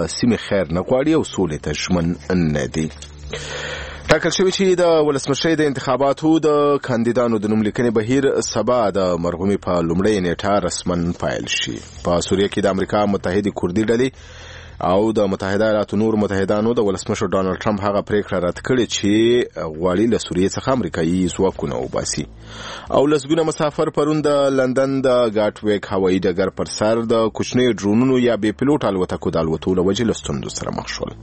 د سیمې خیر نه غواړي او سولې ته ژمن نه دي. ټاکل شوی چې د ولسمشرۍ د انتخاباتو د کاندیدانو د نوملیکنې بهیر سبا د مرغومي په لومړۍ نیټه رسماً پیل شي. په سوریه کې د امریکا متحده کوردي ډلې او د متحده ایالاتو نور متحدانو د ولسمشر ډانلډ ټرمپ هغه پریکړه رد کړې چې غواړي له سوریې څخه امریکایي ځواکونه وباسي. او لسګونه مسافر پرون د لندن د ګاټ ویک هوایي ډګر پر سر د کوچنیو ډرونونو یا بې پیلوټ الوتکو د الوتو له وجې له ستونزو سره مخ شول.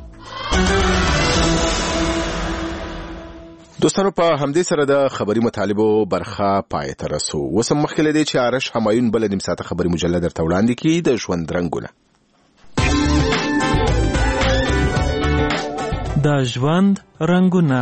دوستانو په همدې سره د خبري مطالبو برخه پای ته رسو. وسم مخکې لدی چې آرش همایون بل نیم ساعته خبري مجله درته وړاندې کړي د ژوند رنگونه. د ژوند رنگونه.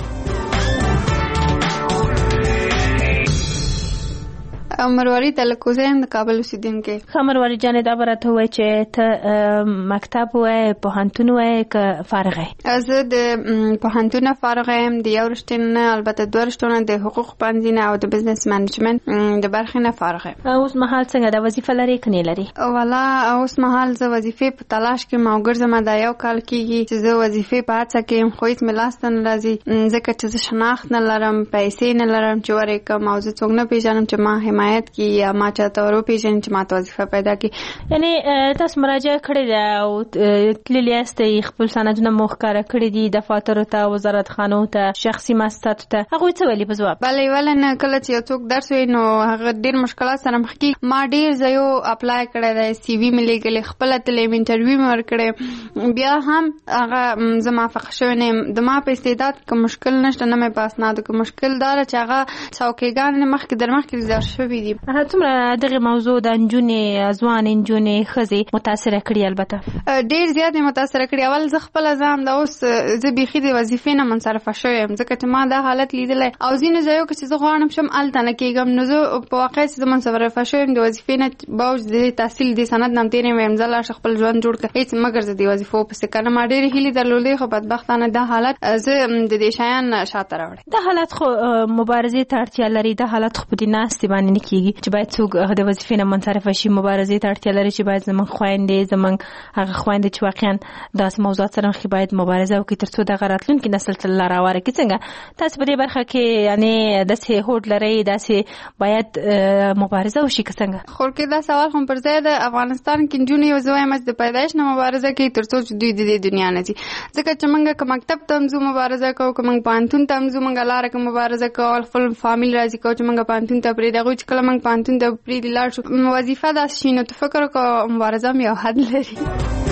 مرواري تلکوزه د کابل اوسیدونکو. مرواري جانې دا برته وای چې ته مکتب وای پوهنتون وای که فارغه؟ زه د پوهنتون فارغه یم، د یو رشتې البته دوه رشتونه د حقوق پوهنځي او د بزنس منیجمنت د برخې نه فارغه. اوس مهال څنګه د وظیفه لري کني لري؟ والا اوس مهال زه وظیفې په تلاش کې موګرزم. دا یو کال کېږي چې زه وظیفې په هڅه کې یم، خو هیڅ مې لاس ته نه راځي ځکه چې زه شناخت نه لرم، پیسې نه لرم چې ورکړم او زه څوک نه پیژنم چې ما حمایت کی یا ما چاته ورو پیژنم چې ما ته وظیفه پیدا کی. یعنی تاسو مراجعه کړې ده او تللی یاستئ، خپل سندونه مو ښکاره کړي دي دفاترو ته، وزارت خانو ته، شخصي مؤسساتو ته، هغوی څه ویلي په ځواب؟ بلې ولنه کله چې یو څوک درس وایي نو هغه ډېر مشکلات سره مخ کېږي. ما ډېر ځایو اپلای کړی دی، سی وي مې لیږلی، خپله تللی یم، انټرویو مې ورکړی، بیا هم هغه زه موافقه شوی نه یم. د ما په استعداد که مشکل نشته، نه مې په اسنادو کې مشکل دا ده چې هغه څوکیګانې مخکې در مخکې ریزرو شوي دي. څومره دغه موضوع د نجونې ځوان نجونې ښځې متاثره کړي؟ البته ډېر زیات متاثره کړي. اول زه خپله ځان د اوس زه بیخي د وظیفې نه منصرفه شوی یم ځکه چې ما دا حالت لیدلی او ځینو ځایو کې چې زه غواړم شم هلته نه کېږم. نو زه په واقع چې زه منصرفه شوی یم د وظیفې نه باوجود د تحصیل د سند نه هم تېر یم، زه لاړ خپل ژوند جوړ کړه، هېڅ مه ګرځه د وظیفو پسې کنه. ما ډېرې هیلې درلودې خو بدبختانه دا حالت زه د دې شیان شاته راوړی. دا حالت خو مبارزې ته اړتیا لري. دا حالت خو په دې ناستې باندې نه کېږي چې باید څوک د وظیفې نه منصرفه شي. مبارزې ته اړتیا لري چې باید زموږ خویندې، زموږ هغه خویندې چې واقعا داسې موضوعات سره مخکې باید مبارزه وکړي تر څو دغه راتلونکي نسل ته لاره هواره کړي. څنګه تاسو په دې برخه کې یعنې داسې هوډ لرئ داسې باید مبارزه وشي که څنګه؟ خو کې دا سوال هم پر ځای ده. افغانستان کې نجونې یو زه وایم چې د پیدایش نه مبارزه کوي تر څو چې دوی د دې دنیا نه ځي. ځکه چې موږ که مکتب ته هم ځو مبارزه کوو، که موږ پوهنتون ته هم ځو موږ لاره کې مبارزه کوو، خپل فامیل راضي کوو چې موږ پوهنتون ته پرېږدي. هغوی چې کله موږ پوهنتون ته پرېږدي لاړ شو وظیفه داسې شي نو ته فکر وکړه مبارزه هم یو حد لري.